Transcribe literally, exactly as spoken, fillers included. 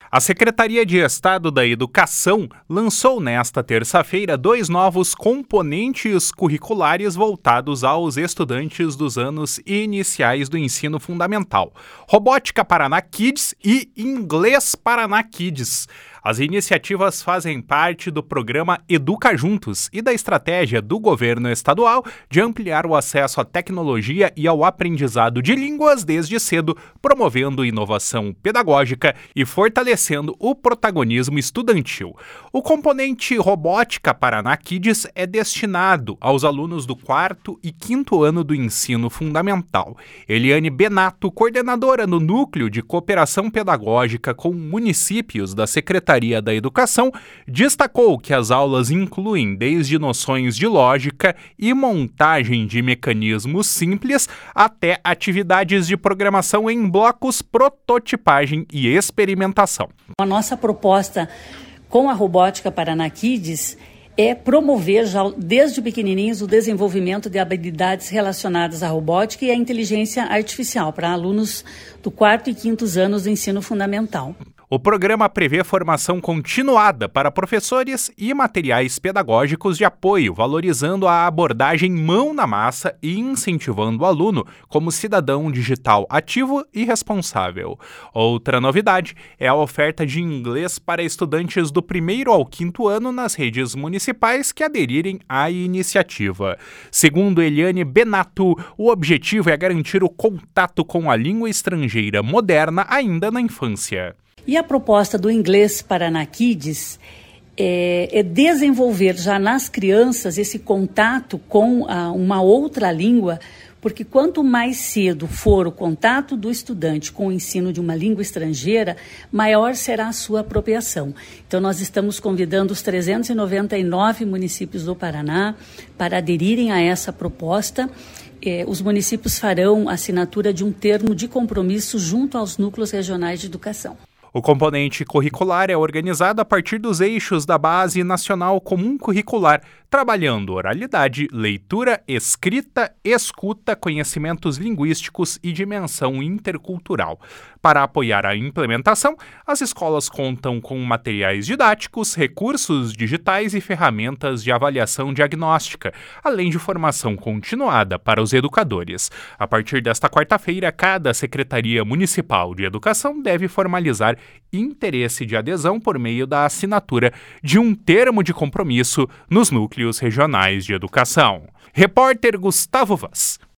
A Secretaria de Estado da Educação lançou nesta terça-feira dois novos componentes curriculares voltados aos estudantes dos anos iniciais do ensino fundamental: Robótica Paraná Kids e Inglês Paraná Kids. As iniciativas fazem parte do programa Educa Juntos e da estratégia do governo estadual de ampliar o acesso à tecnologia e ao aprendizado de línguas desde cedo, promovendo inovação pedagógica e fortalecendo o protagonismo estudantil. O componente Robótica Paraná Kids é destinado aos alunos do quarto e quinto ano do ensino fundamental. Eliane Benato, coordenadora no Núcleo de Cooperação Pedagógica com municípios da Secretaria da Educação, destacou que as aulas incluem desde noções de lógica e montagem de mecanismos simples até atividades de programação em blocos, prototipagem e experimentação. A nossa proposta com a Robótica Paraná Kids é promover já desde pequenininhos o desenvolvimento de habilidades relacionadas à robótica e à inteligência artificial para alunos do quarto e quinto anos do ensino fundamental. O programa prevê formação continuada para professores e materiais pedagógicos de apoio, valorizando a abordagem mão na massa e incentivando o aluno como cidadão digital ativo e responsável. Outra novidade é a oferta de inglês para estudantes do primeiro ao quinto ano nas redes municipais que aderirem à iniciativa. Segundo Eliane Benato, o objetivo é garantir o contato com a língua estrangeira moderna ainda na infância. E a proposta do Inglês Paraná Kids é, é desenvolver já nas crianças esse contato com a, uma outra língua, porque quanto mais cedo for o contato do estudante com o ensino de uma língua estrangeira, maior será a sua apropriação. Então, nós estamos convidando os trezentos e noventa e nove municípios do Paraná para aderirem a essa proposta. Eh, os municípios farão assinatura de um termo de compromisso junto aos núcleos regionais de educação. O componente curricular é organizado a partir dos eixos da Base Nacional Comum Curricular, trabalhando oralidade, leitura, escrita, escuta, conhecimentos linguísticos e dimensão intercultural. Para apoiar a implementação, as escolas contam com materiais didáticos, recursos digitais e ferramentas de avaliação diagnóstica, além de formação continuada para os educadores. A partir desta quarta-feira, cada Secretaria Municipal de Educação deve formalizar interesse de adesão por meio da assinatura de um termo de compromisso nos núcleos regionais de educação. Repórter Gustavo Vaz.